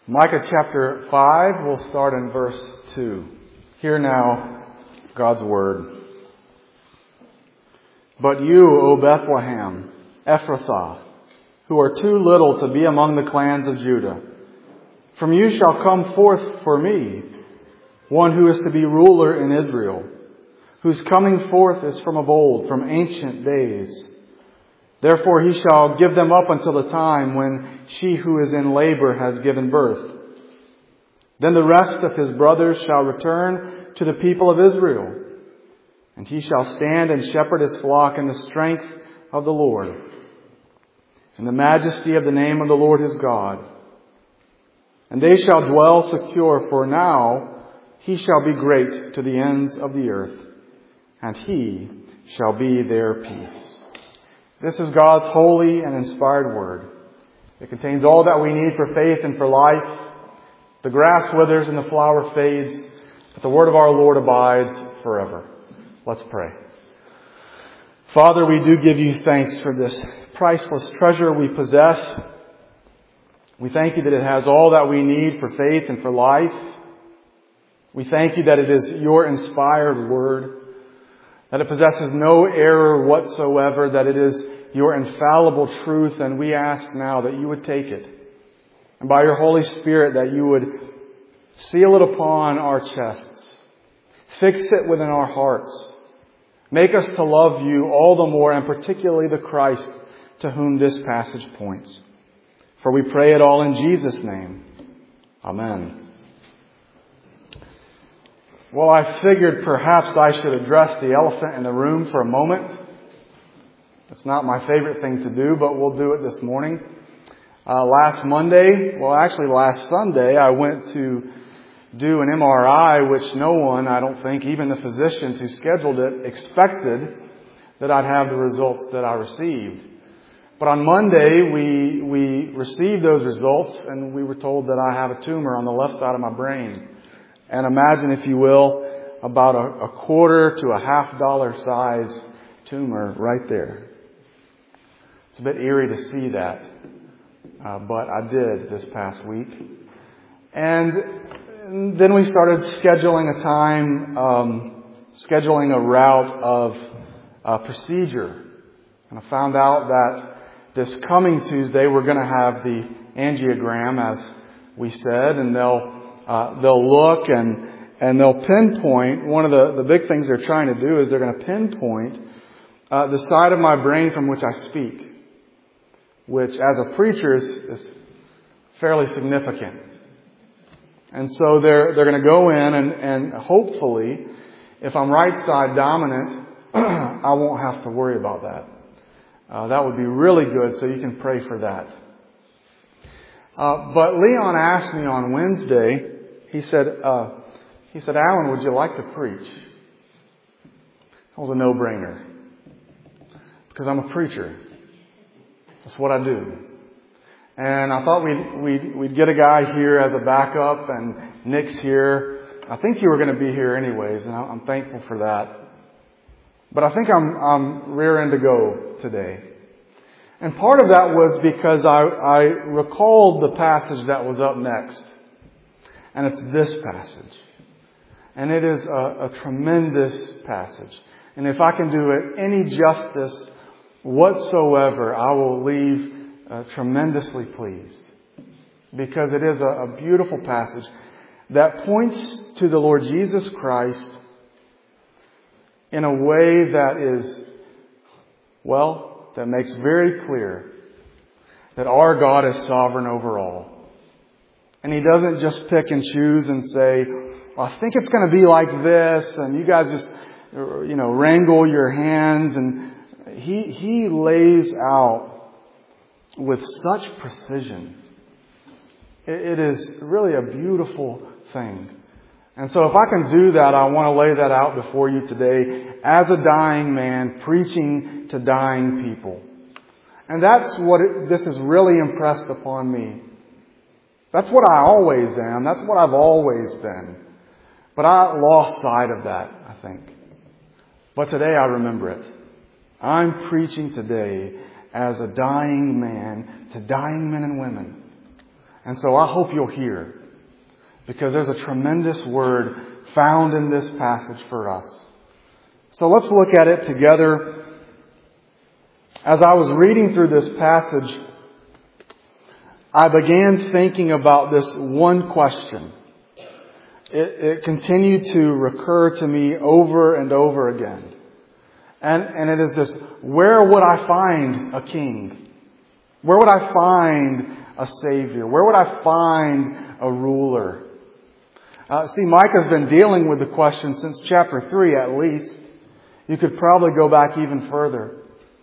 Micah chapter 5, we'll start in verse 2. Hear now God's word. But you, O Bethlehem, Ephrathah, who are too little to be among the clans of Judah, from you shall come forth for me one who is to be ruler in Israel, whose coming forth is from of old, from ancient days. Therefore he shall give them up until the time when she who is in labor has given birth. Then the rest of his brothers shall return to the people of Israel, and he shall stand and shepherd his flock in the strength of the Lord, in the majesty of the name of the Lord his God. And they shall dwell secure, for now he shall be great to the ends of the earth, and he shall be their peace. This is God's holy and inspired word. It contains all that we need for faith and for life. The grass withers and the flower fades, but the word of our Lord abides forever. Let's pray. Father, we do give you thanks for this priceless treasure we possess. We thank you that it has all that we need for faith and for life. We thank you that it is your inspired word, that it possesses no error whatsoever, that it is your infallible truth, and we ask now that you would take it, and by your Holy Spirit that you would seal it upon our chests, fix it within our hearts, make us to love you all the more, and particularly the Christ to whom this passage points. For we pray it all in Jesus' name. Amen. Well, I figured perhaps I should address the elephant in the room for a moment. It's not my favorite thing to do, but we'll do it this morning. Last Sunday, I went to do an MRI, which no one, I don't think, even the physicians who scheduled it, expected that I'd have the results that I received. But on Monday, we received those results, and we were told that I have a tumor on the left side of my brain. And imagine, if you will, about a quarter to a $50 size tumor right there. It's a bit eerie to see that, but I did this past week. And then we started scheduling a time, scheduling a route of procedure. And I found out that this coming Tuesday we're going to have the angiogram, as we said, and they'll look and they'll pinpoint. One of the big things they're trying to do is they're going to pinpoint the side of my brain from which I speak, which as a preacher is fairly significant. And so they're going to go in and hopefully, if I'm right side dominant, I won't have to worry about that. That would be really good, so you can pray for that. But Leon asked me on Wednesday, he said, Alan, would you like to preach? That was a no-brainer. Because I'm a preacher. That's what I do. And I thought we'd get a guy here as a backup, and Nick's here. I think you were going to be here anyways, and I'm thankful for that. But I think I'm rearing to go today. And part of that was because I recalled the passage that was up next. And it's this passage. And it is a tremendous passage. And if I can do it any justice whatsoever, I will leave tremendously pleased. Because it is a beautiful passage that points to the Lord Jesus Christ in a way that is, that makes very clear that our God is sovereign over all. And He doesn't just pick and choose and say, well, I think it's going to be like this, and you guys just, wrangle your hands. And He lays out with such precision. It is really a beautiful thing. And so if I can do that, I want to lay that out before you today as a dying man preaching to dying people. And that's what this has really impressed upon me. That's what I always am. That's what I've always been. But I lost sight of that, I think. But today I remember it. I'm preaching today as a dying man to dying men and women. And so I hope you'll hear, because there's a tremendous word found in this passage for us. So let's look at it together. As I was reading through this passage, I began thinking about this one question. It continued to recur to me over and over again. And it is this: where would I find a king? Where would I find a Savior? Where would I find a ruler? See, Micah's been dealing with the question since chapter 3 at least. You could probably go back even further.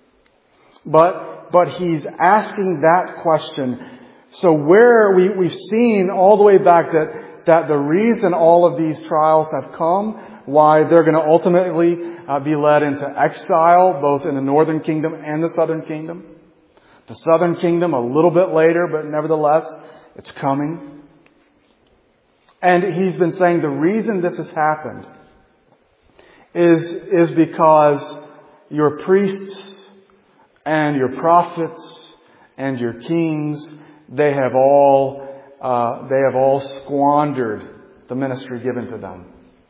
But he's asking that question. So where we've seen all the way back that the reason all of these trials have come, why they're going to ultimately be led into exile, both in the northern kingdom and the southern kingdom. The southern kingdom a little bit later, but nevertheless, it's coming. And he's been saying the reason this has happened is because your priests and your prophets and your kings, they have all squandered the ministry given to them.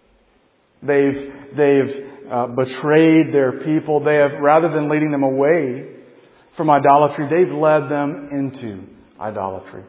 They've betrayed their people. They have, rather than leading them away from idolatry, they've led them into idolatry.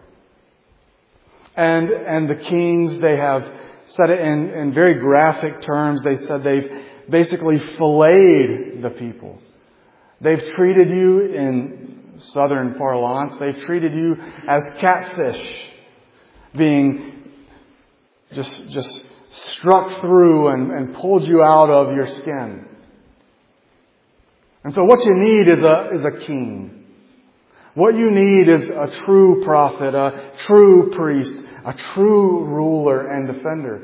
And the kings, they have said it in very graphic terms. They said they've basically filleted the people. They've treated you, in southern parlance, they've treated you as catfish, being just struck through and pulled you out of your skin. And so what you need is a king. What you need is a true prophet, a true priest, a true ruler and defender.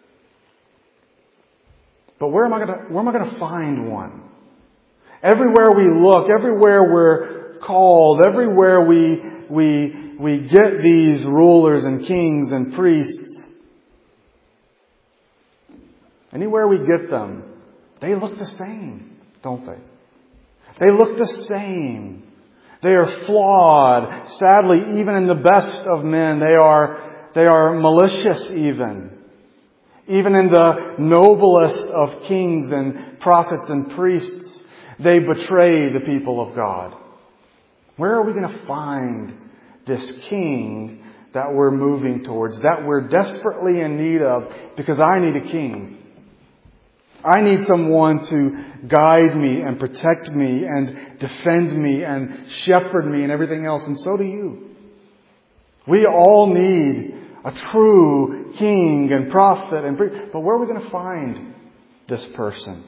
But where am I going to find one? Everywhere we look, everywhere we're called, everywhere we get these rulers and kings and priests, anywhere we get them, they look the same, don't they? They look the same. They are flawed. Sadly, even in the best of men, they are malicious even. Even in the noblest of kings and prophets and priests, they betray the people of God. Where are we going to find this king that we're moving towards, that we're desperately in need of? Because I need a king. I need someone to guide me and protect me and defend me and shepherd me and everything else. And so do you. We all need a true king and prophet and priest. But where are we going to find this person?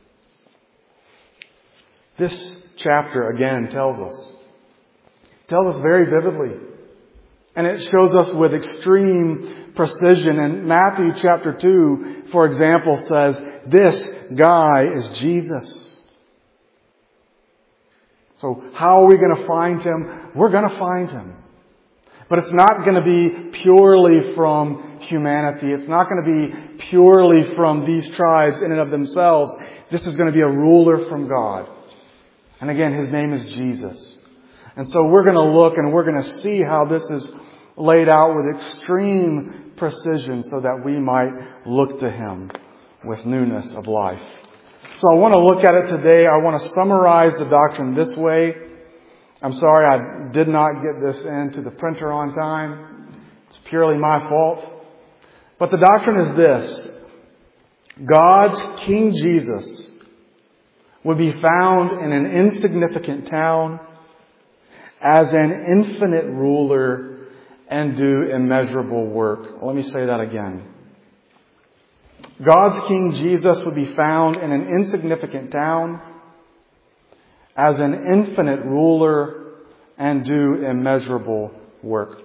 This chapter again tells us very vividly. And it shows us with extreme precision. And Matthew chapter 2, for example, says, this guy is Jesus. So how are we going to find him? We're going to find him. But it's not going to be purely from humanity. It's not going to be purely from these tribes in and of themselves. This is going to be a ruler from God. And again, his name is Jesus. And so we're going to look and we're going to see how this is laid out with extreme precision so that we might look to him with newness of life. So I want to look at it today. I want to summarize the doctrine this way. I'm sorry I did not get this into the printer on time. It's purely my fault. But the doctrine is this: God's King Jesus would be found in an insignificant town as an infinite ruler and do immeasurable work. Let me say that again. God's King Jesus would be found in an insignificant town as an infinite ruler and do immeasurable work.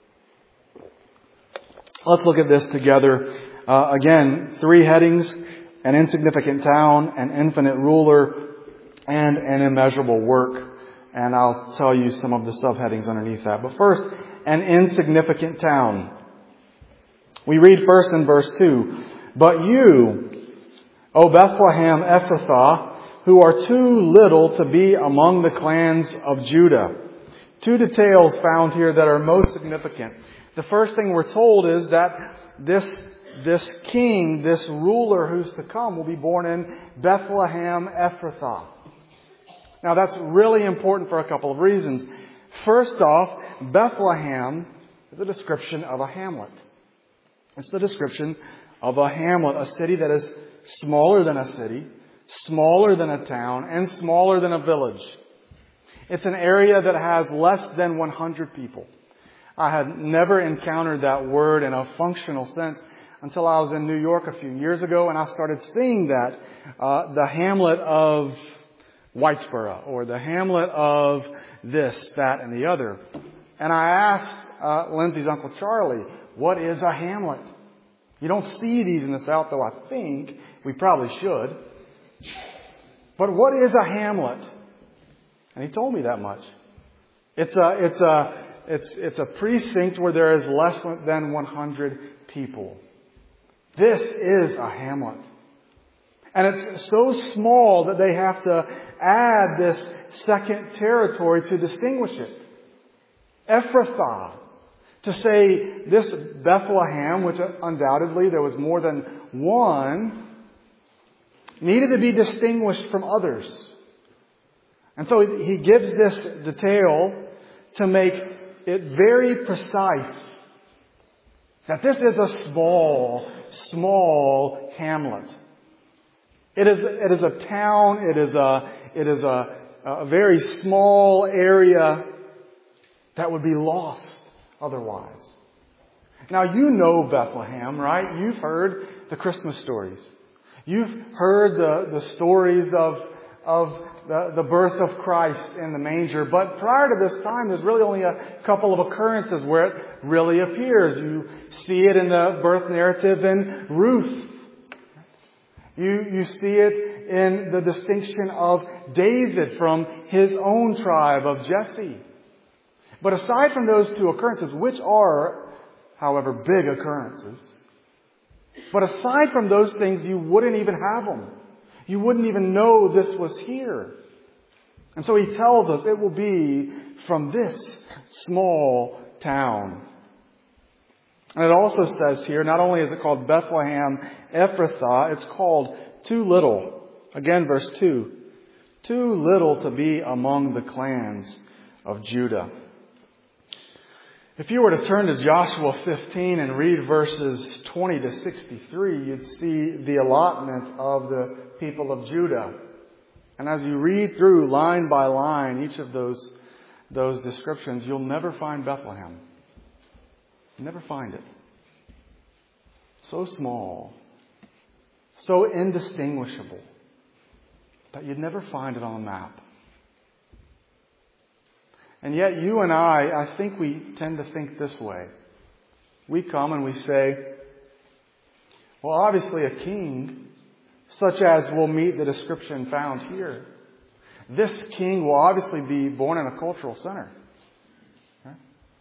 Let's look at this together. Again, 3 headings: an insignificant town, an infinite ruler, and an immeasurable work. And I'll tell you some of the subheadings underneath that. But first, an insignificant town. We read first in verse 2, "But you, O Bethlehem Ephrathah, who are too little to be among the clans of Judah, two details found here that are most significant. The first thing we're told is that this king, this ruler who's to come, will be born in Bethlehem Ephrathah. Now that's really important for a couple of reasons. First off, Bethlehem is a description of a hamlet. It's the description of a hamlet, a city that is smaller than a city, smaller than a town, and smaller than a village. It's an area that has less than 100 people. I had never encountered that word in a functional sense until I was in New York a few years ago, and I started seeing that, the hamlet of Whitesboro, or the hamlet of this, that, and the other. And I asked Lindsay's Uncle Charlie, what is a hamlet? You don't see these in the South, though I think we probably should. But what is a hamlet? And he told me that much. It's a precinct where there is less than 100 people. This is a hamlet. And it's so small that they have to add this second territory to distinguish it. Ephrathah. To say this Bethlehem, which undoubtedly there was more than one, needed to be distinguished from others. And so he gives this detail to make it very precise that this is a small hamlet. It is a town. It is a very small area that would be lost otherwise. Now you know Bethlehem, right? You've heard the Christmas stories. You've heard the stories of the birth of Christ in the manger. But prior to this time, there's really only a couple of occurrences where it really appears. You see it in the birth narrative in Ruth. You see it in the distinction of David from his own tribe of Jesse. But aside from those two occurrences, which are, however, big occurrences, but aside from those things, you wouldn't even have them. You wouldn't even know this was here. And so he tells us it will be from this small town. And it also says here, not only is it called Bethlehem Ephrathah, it's called too little. Again, verse 2. Too little to be among the clans of Judah. If you were to turn to Joshua 15 and read verses 20 to 63, you'd see the allotment of the people of Judah. And as you read through line by line each of those descriptions, you'll never find Bethlehem. You never find it. So small, so indistinguishable, that you'd never find it on a map. And yet you and I think we tend to think this way. We come and we say, well, obviously a king, such as will meet the description found here, this king will obviously be born in a cultural center. Okay?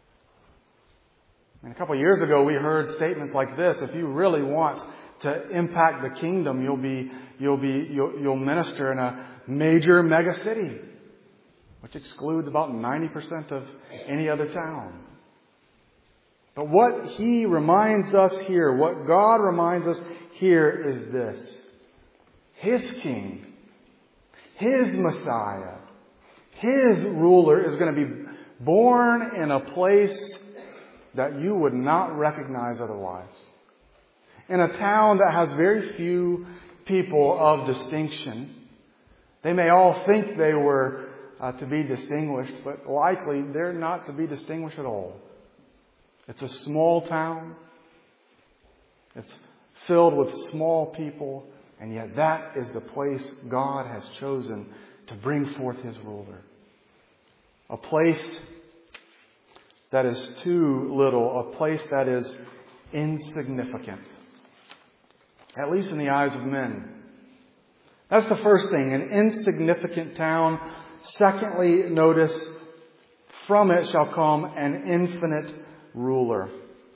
A couple of years ago we heard statements like this: if you really want to impact the kingdom, you'll minister in a major mega city, which excludes about 90% of any other town. But what he reminds us here, what God reminds us here is this: His king, His Messiah, His ruler is going to be born in a place that you would not recognize otherwise. In a town that has very few people of distinction. They may all think they were to be distinguished, but likely they're not to be distinguished at all. It's a small town. It's filled with small people, and yet that is the place God has chosen to bring forth His ruler. A place that is too little, a place that is insignificant, at least in the eyes of men. That's the first thing, an insignificant town. Secondly, notice, from it shall come an infinite ruler.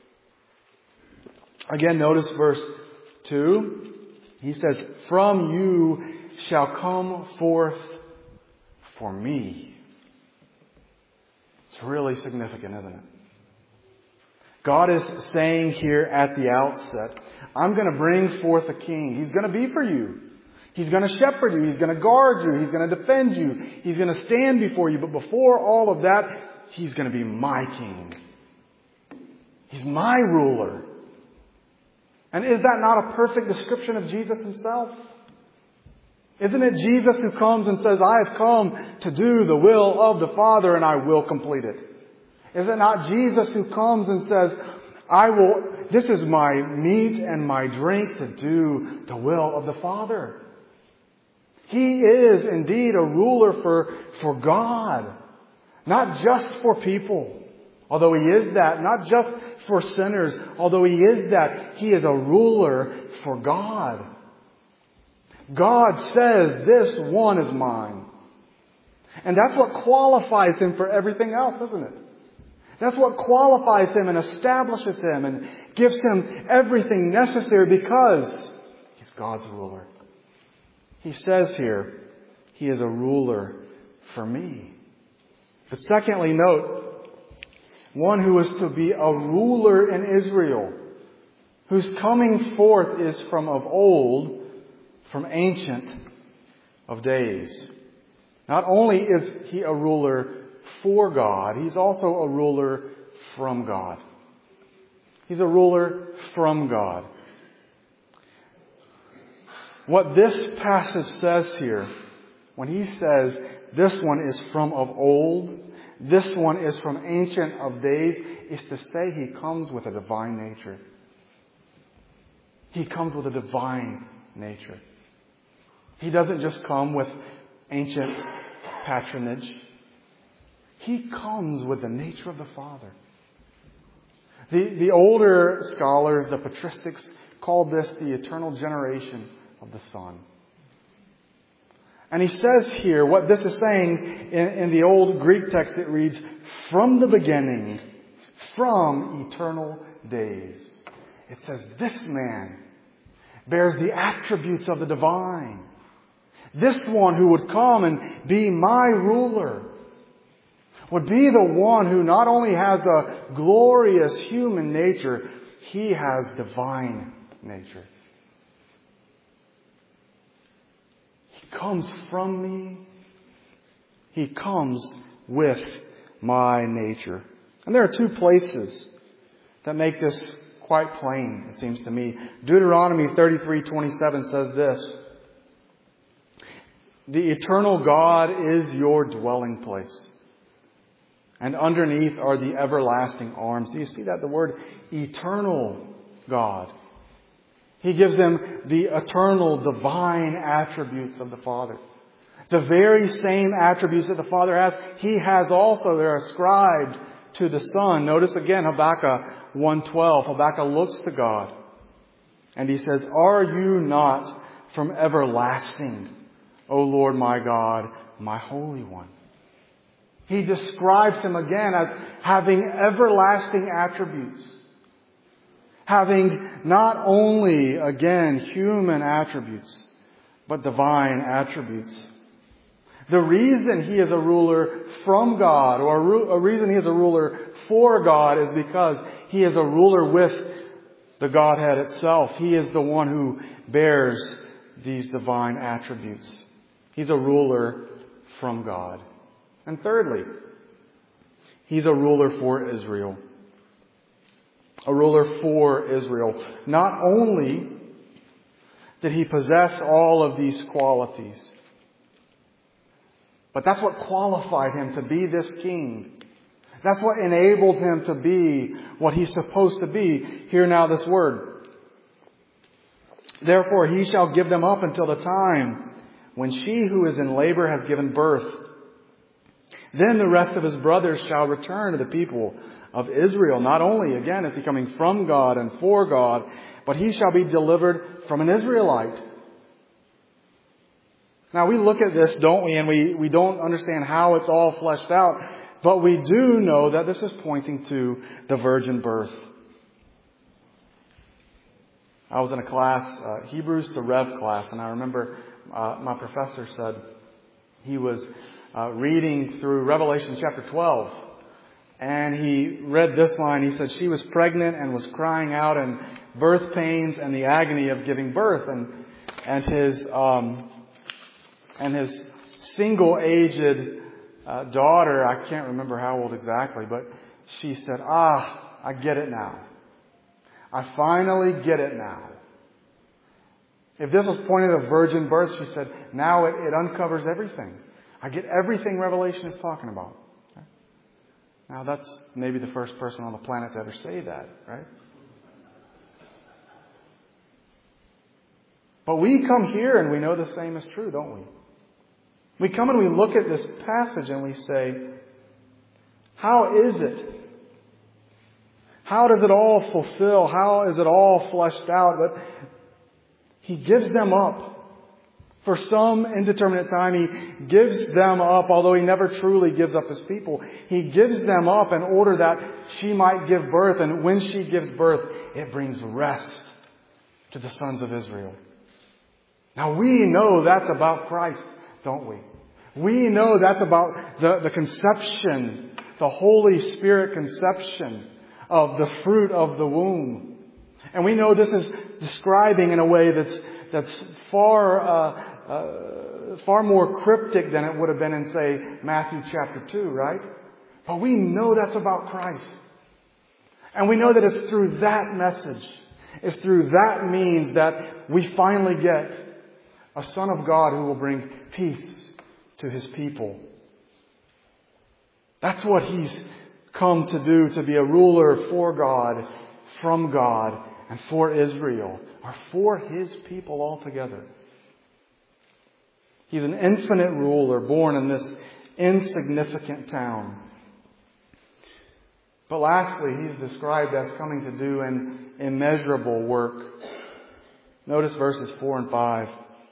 Again, notice verse 2. He says, from you shall come forth for me. It's really significant, isn't it? God is saying here at the outset, I'm going to bring forth a king. He's going to be for you. He's going to shepherd you. He's going to guard you. He's going to defend you. He's going to stand before you. But before all of that, He's going to be my king. He's my ruler. And is that not a perfect description of Jesus Himself? Isn't it Jesus who comes and says, I have come to do the will of the Father and I will complete it? Is it not Jesus who comes and says, this is my meat and my drink to do the will of the Father? He is indeed a ruler for God. Not just for people, although He is that. Not just for sinners, although He is that. He is a ruler for God. God says, this one is mine. And that's what qualifies Him for everything else, isn't it? That's what qualifies Him and establishes Him and gives Him everything necessary because He's God's ruler. He says here, He is a ruler for me. But secondly, note, one who is to be a ruler in Israel, whose coming forth is from of old, from ancient of days. Not only is He a ruler for God, He's also a ruler from God. He's a ruler from God. What this passage says here, when He says, this one is from of old, this one is from ancient of days, is to say He comes with a divine nature. He comes with a divine nature. He doesn't just come with ancient patronage. He comes with the nature of the Father. The older scholars, the patristics, called this the eternal generation of the Son. And he says here, what this is saying in the old Greek text, it reads, from the beginning, from eternal days. It says, this man bears the attributes of the divine. This one who would come and be my ruler would be the one who not only has a glorious human nature, He has divine nature. He comes from me. He comes with my nature. And there are two places that make this quite plain, it seems to me. Deuteronomy 33:27 says this, the eternal God is your dwelling place, and underneath are the everlasting arms. Do you see that? The word eternal God. He gives them the eternal divine attributes of the Father. The very same attributes that the Father has, He has also. They're ascribed to the Son. Notice again Habakkuk 1:12. Habakkuk looks to God and he says, are you not from everlasting, O Lord my God, my Holy One? He describes Him again as having everlasting attributes. Having not only, again, human attributes, but divine attributes. The reason He is a ruler from God, or a reason He is a ruler for God, is because He is a ruler with the Godhead itself. He is the one who bears these divine attributes. He's a ruler from God. And thirdly, He's a ruler for Israel. A ruler for Israel. Not only did He possess all of these qualities, but that's what qualified Him to be this king. That's what enabled Him to be what He's supposed to be. Hear now this word. Therefore He shall give them up until the time when she who is in labor has given birth. Then the rest of His brothers shall return to the people of Israel. Not only, again, is He coming from God and for God, but He shall be delivered from an Israelite. Now we look at this, don't we, and we don't understand how it's all fleshed out, but we do know that this is pointing to the virgin birth. I was in a class, Hebrews to Rev class, and I remember my professor said he was reading through Revelation chapter 12. And he read this line. He said, she was pregnant and was crying out in birth pains and the agony of giving birth. And his single-aged daughter, I can't remember how old exactly, but she said, I get it now. I finally get it now. If this was pointed at a virgin birth, she said, now it uncovers everything. I get everything Revelation is talking about. Now that's maybe the first person on the planet to ever say that, right? But we come here and we know the same is true, don't we? We come and we look at this passage and we say, how is it? How does it all fulfill? How is it all fleshed out? But He gives them up. For some indeterminate time, He gives them up, although He never truly gives up His people. He gives them up in order that she might give birth. And when she gives birth, it brings rest to the sons of Israel. Now we know that's about Christ, don't we? We know that's about the conception, the Holy Spirit conception of the fruit of the womb. And we know this is describing in a way that's far more cryptic than it would have been in, say, Matthew chapter 2, right? But we know that's about Christ. And we know that it's through that message, it's through that means that we finally get a Son of God who will bring peace to His people. That's what He's come to do, to be a ruler for God, from God, and for Israel, or for His people altogether. He's an infinite ruler born in this insignificant town. But lastly, He's described as coming to do an immeasurable work. Notice verses 4 and 5.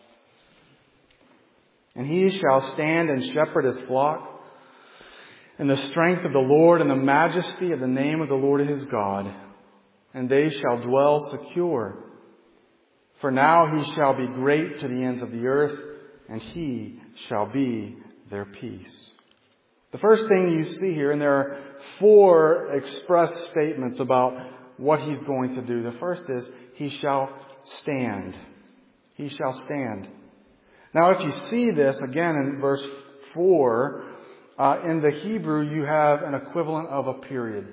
And He shall stand and shepherd His flock in the strength of the Lord and the majesty of the name of the Lord His God. And they shall dwell secure. For now He shall be great to the ends of the earth, and He shall be their peace. The first thing you see here, and there are 4 express statements about what He's going to do. The first is, He shall stand. He shall stand. Now, if you see this again in verse 4, in the Hebrew you have an equivalent of a period.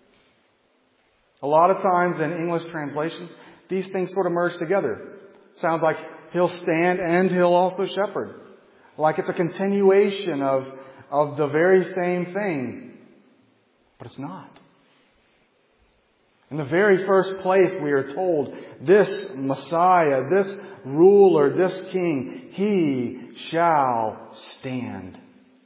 A lot of times in English translations, these things sort of merge together. Sounds like He'll stand and He'll also shepherd. Like it's a continuation of the very same thing. But it's not. In the very first place we are told, this Messiah, this ruler, this King, He shall stand.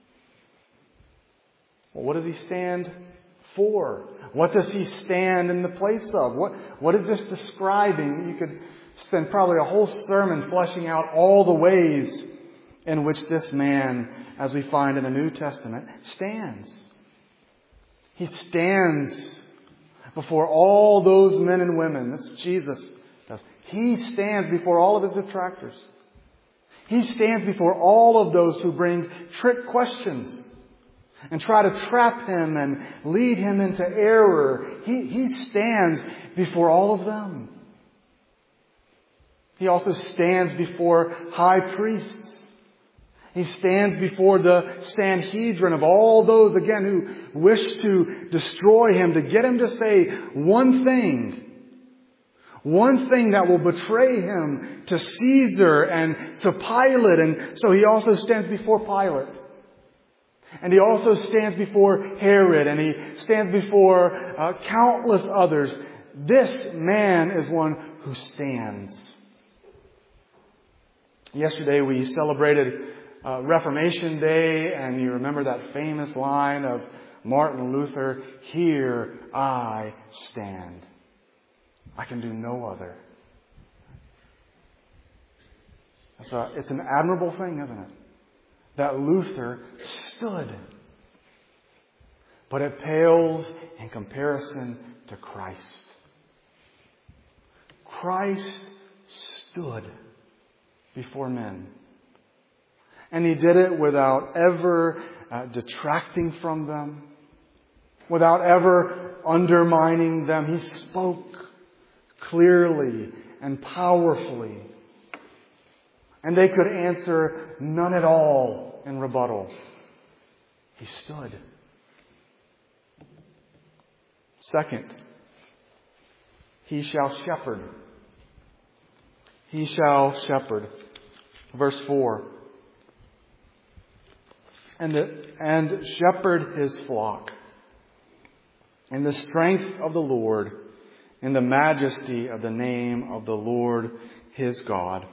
Well, what does He stand for? What does He stand in the place of? What is this describing? You could spend probably a whole sermon fleshing out all the ways in which this man, as we find in the New Testament, stands. He stands before all those men and women. This Jesus does. He stands before all of His detractors. He stands before all of those who bring trick questions and try to trap Him and lead Him into error. He stands before all of them. He also stands before high priests. He stands before the Sanhedrin of all those, again, who wish to destroy Him, to get Him to say one thing that will betray Him to Caesar and to Pilate. And so He also stands before Pilate. And He also stands before Herod, and He stands before countless others. This man is one who stands. Yesterday we celebrated Reformation Day, and you remember that famous line of Martin Luther, "Here I stand. I can do no other." It's an admirable thing, isn't it? That Luther stood. But it pales in comparison to Christ. Christ stood before men. And He did it without ever detracting from them, without ever undermining them. He spoke clearly and powerfully. And they could answer none at all in rebuttal. He stood. Second, He shall shepherd. He shall shepherd. Verse 4. And shepherd His flock in the strength of the Lord, in the majesty of the name of the Lord His God.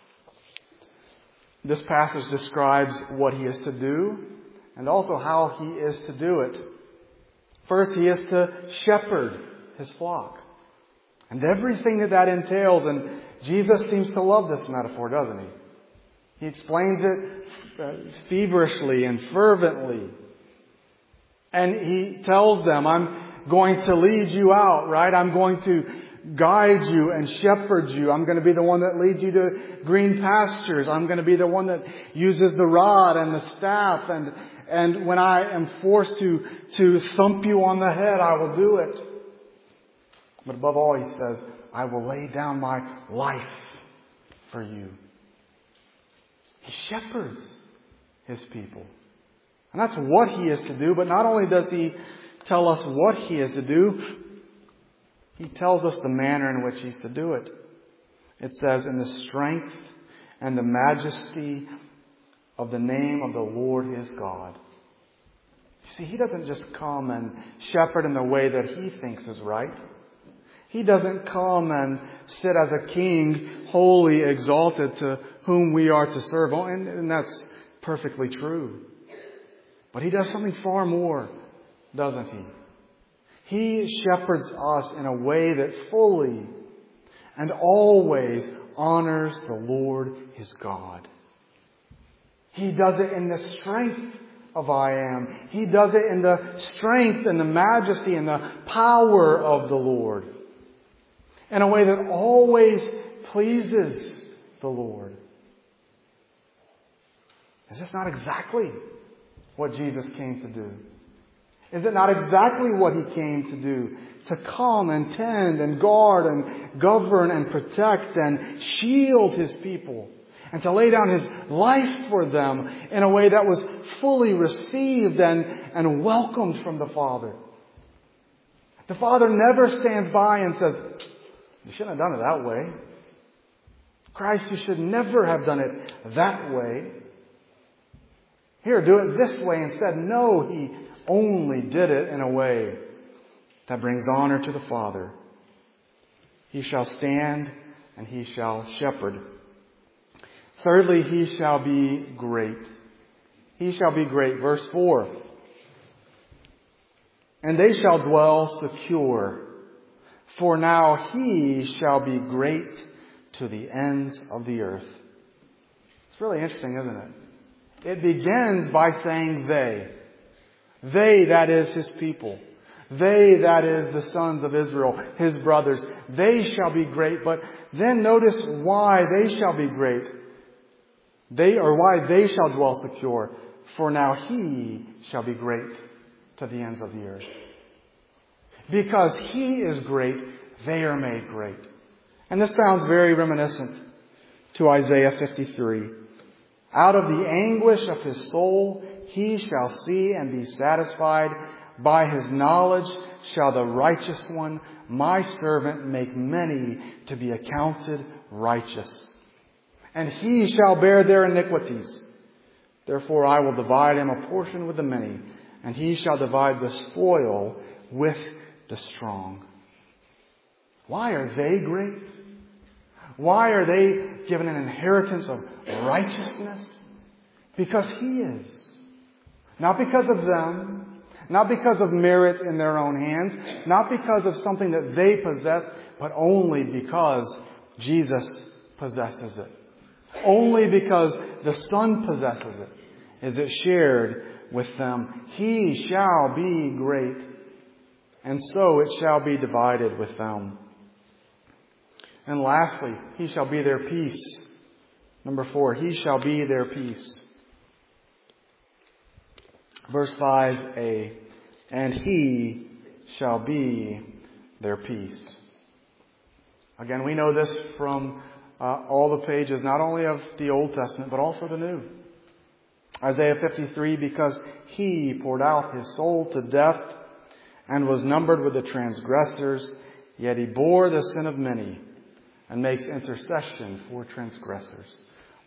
This passage describes what He is to do and also how He is to do it. First, He is to shepherd His flock. And everything that entails, and Jesus seems to love this metaphor, doesn't He? He explains it feverishly and fervently. And He tells them, I'm going to lead you out, right? I'm going to guide you and shepherd you. I'm going to be the one that leads you to green pastures. I'm going to be the one that uses the rod and the staff. And when I am forced to thump you on the head, I will do it. But above all, He says, I will lay down my life for you. He shepherds His people. And that's what He is to do. But not only does He tell us what He is to do, He tells us the manner in which He's to do it. It says, in the strength and the majesty of the name of the Lord His God. You see, He doesn't just come and shepherd in the way that He thinks is right. He doesn't come and sit as a king, holy, exalted, to whom we are to serve. And that's perfectly true. But He does something far more, doesn't He? He shepherds us in a way that fully and always honors the Lord His God. He does it in the strength of I am. He does it in the strength and the majesty and the power of the Lord. In a way that always pleases the Lord. Is this not exactly what Jesus came to do? Is it not exactly what He came to do? To come and tend and guard and govern and protect and shield His people. And to lay down His life for them in a way that was fully received and welcomed from the Father. The Father never stands by and says, you shouldn't have done it that way. Christ, you should never have done it that way. Here, do it this way instead. No, He only did it in a way that brings honor to the Father. He shall stand and He shall shepherd. Thirdly, He shall be great. He shall be great. Verse 4. And they shall dwell secure. For now He shall be great to the ends of the earth. It's really interesting, isn't it? It begins by saying they. They, that is His people. They, that is the sons of Israel, His brothers. They shall be great. But then notice why they shall be great. Why they shall dwell secure. For now He shall be great to the ends of the earth. Because He is great, they are made great. And this sounds very reminiscent to Isaiah 53. Out of the anguish of his soul he shall see and be satisfied. By His knowledge shall the righteous one, my servant, make many to be accounted righteous. And he shall bear their iniquities. Therefore I will divide him a portion with the many, and he shall divide the spoil with the strong. Why are they great? Why are they given an inheritance of righteousness? Because He is. Not because of them. Not because of merit in their own hands. Not because of something that they possess. But only because Jesus possesses it. Only because the Son possesses it is it shared with them. He shall be great, and so it shall be divided with them. And lastly, He shall be their peace. Number 4, He shall be their peace. Verse 5a. and He shall be their peace. Again, we know this from all the pages, not only of the Old Testament, but also the New. Isaiah 53, because He poured out His soul to death and was numbered with the transgressors, yet He bore the sin of many and makes intercession for transgressors.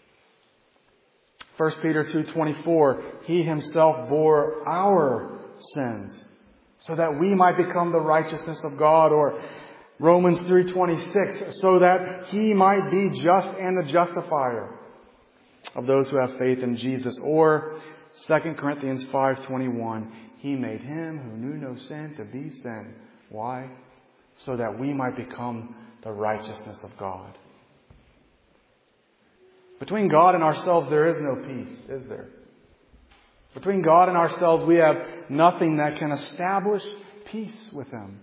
1 Peter 2:24, He Himself bore our sins so that we might become the righteousness of God. Or Romans 3:26, so that He might be just and the justifier of those who have faith in Jesus. Or 2 Corinthians 5:21, He made Him who knew no sin to be sin. Why? So that we might become the righteousness of God. Between God and ourselves there is no peace, is there? Between God and ourselves we have nothing that can establish peace with Him.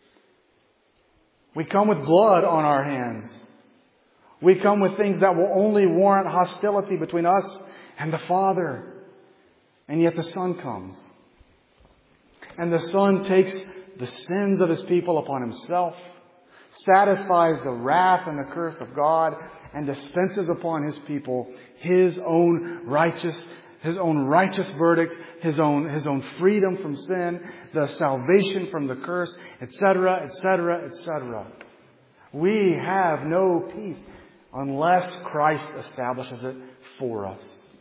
We come with blood on our hands. We come with things that will only warrant hostility between us and the Father. And yet the Son comes. And the Son takes the sins of His people upon Himself, satisfies the wrath and the curse of God, and dispenses upon His people His own righteous verdict, His own freedom from sin, the salvation from the curse, etc., etc., etc. We have no peace unless Christ establishes it for us.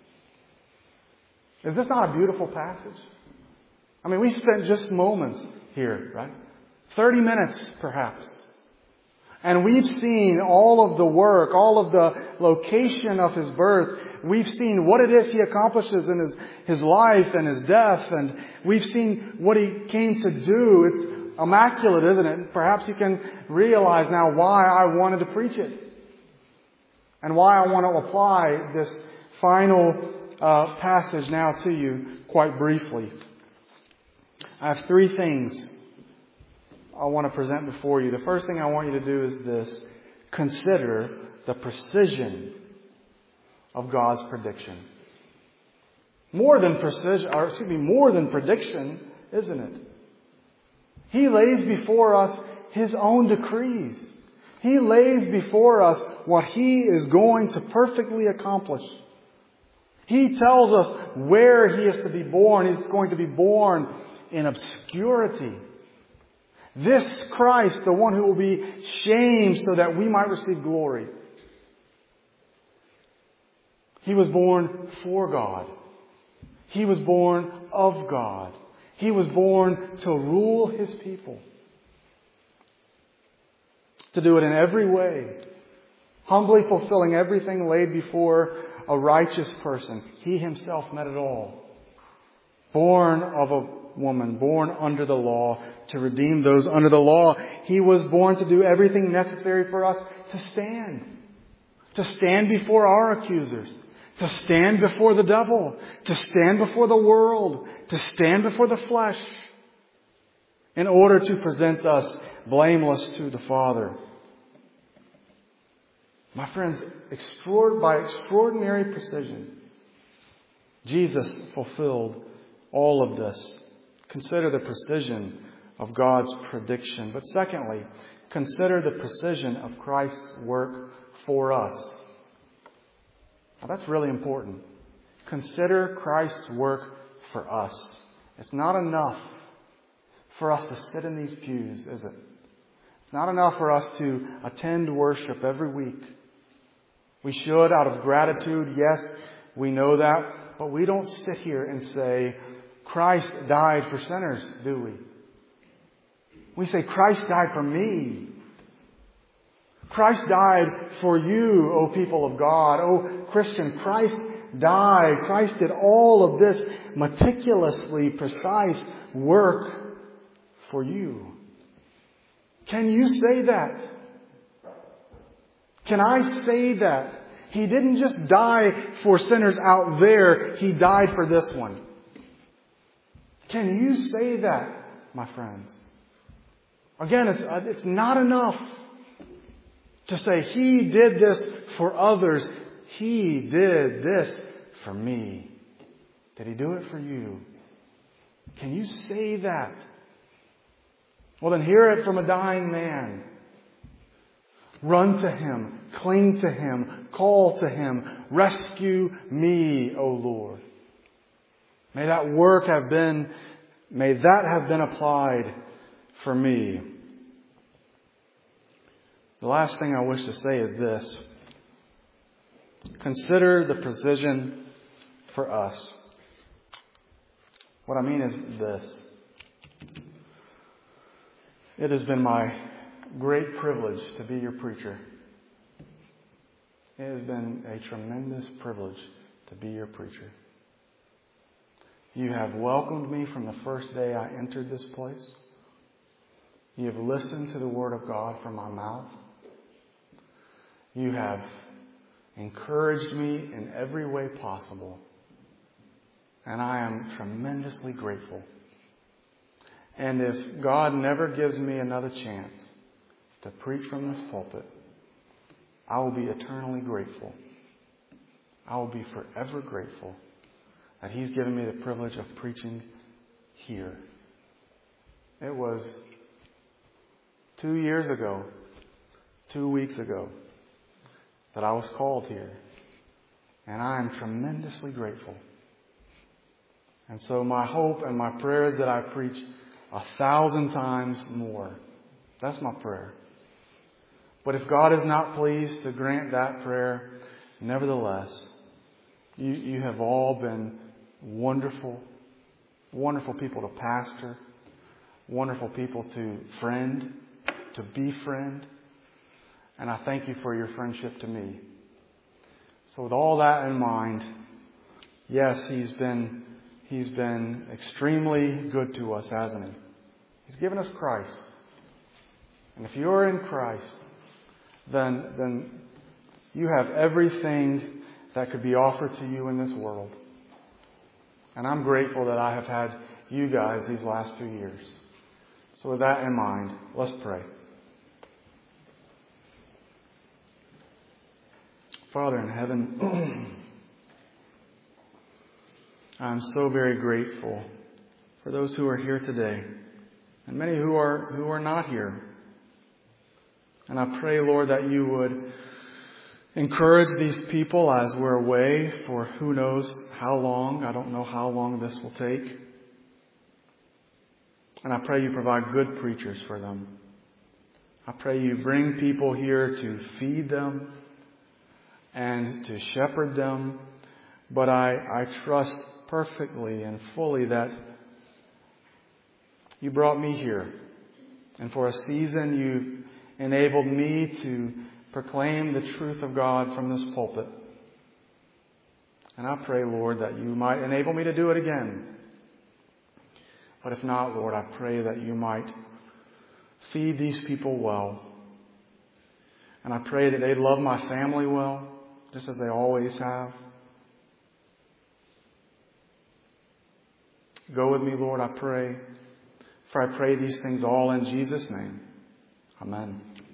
Is this not a beautiful passage? I mean, we spent just moments here, right? 30 minutes, perhaps. And we've seen all of the work, all of the location of His birth. We've seen what it is He accomplishes in His life and His death. And we've seen what He came to do. It's immaculate, isn't it? Perhaps you can realize now why I wanted to preach it. And why I want to apply this final passage now to you quite briefly. I have three things I want to present before you. The first thing I want you to do is this. Consider the precision of God's prediction. More than prediction, isn't it? He lays before us His own decrees. He lays before us what He is going to perfectly accomplish. He tells us where He is to be born. He's going to be born in obscurity. This Christ, the one who will be shamed so that we might receive glory. He was born for God. He was born of God. He was born to rule His people. To do it in every way. Humbly fulfilling everything laid before a righteous person. He Himself met it all. Born of a woman, born under the law, to redeem those under the law. He was born to do everything necessary for us to stand. To stand before our accusers. To stand before the devil. To stand before the world. To stand before the flesh. In order to present us blameless to the Father. My friends, by extraordinary precision, Jesus fulfilled all of this. Consider the precision of God's prediction. But secondly, consider the precision of Christ's work for us. Now that's really important. Consider Christ's work for us. It's not enough for us to sit in these pews, is it? It's not enough for us to attend worship every week. We should, out of gratitude, yes, we know that. But we don't sit here and say, Christ died for sinners, do we? We say, Christ died for me. Christ died for you, O people of God. O Christian, Christ died. Christ did all of this meticulously precise work for you. Can you say that? Can I say that? He didn't just die for sinners out there. He died for this one. Can you say that, my friends? Again, it's not enough to say, He did this for others. He did this for me. Did He do it for you? Can you say that? Well, then hear it from a dying man. Run to Him. Cling to Him. Call to Him. Rescue me, O Lord. May that have been applied for me. The last thing I wish to say is this. Consider the provision for us. What I mean is this. It has been my great privilege to be your preacher. It has been a tremendous privilege to be your preacher. You have welcomed me from the first day I entered this place. You have listened to the Word of God from my mouth. You have encouraged me in every way possible. And I am tremendously grateful. And if God never gives me another chance to preach from this pulpit, I will be eternally grateful. I will be forever grateful that He's given me the privilege of preaching here. It was 2 years ago, 2 weeks ago, that I was called here. And I am tremendously grateful. And so my hope and my prayer is that I preach 1,000 times more. That's my prayer. But if God is not pleased to grant that prayer, nevertheless, you have all been wonderful, wonderful people to pastor, wonderful people to friend, to befriend. And I thank you for your friendship to me. So with all that in mind, yes, He's been extremely good to us, hasn't He? He's given us Christ. And if you're in Christ, then you have everything that could be offered to you in this world. And I'm grateful that I have had you guys these last 2 years. So with that in mind, let's pray. Father in heaven, I'm so very grateful for those who are here today and many who are not here. And I pray, Lord, that you would encourage these people as we're away for who knows how long. I don't know how long this will take. And I pray you provide good preachers for them. I pray you bring people here to feed them and to shepherd them. But I trust perfectly and fully that you brought me here. And for a season you've enabled me to proclaim the truth of God from this pulpit. And I pray, Lord, that you might enable me to do it again. But if not, Lord, I pray that you might feed these people well. And I pray that they'd love my family well, just as they always have. Go with me, Lord, I pray. For I pray these things all in Jesus' name. Amen.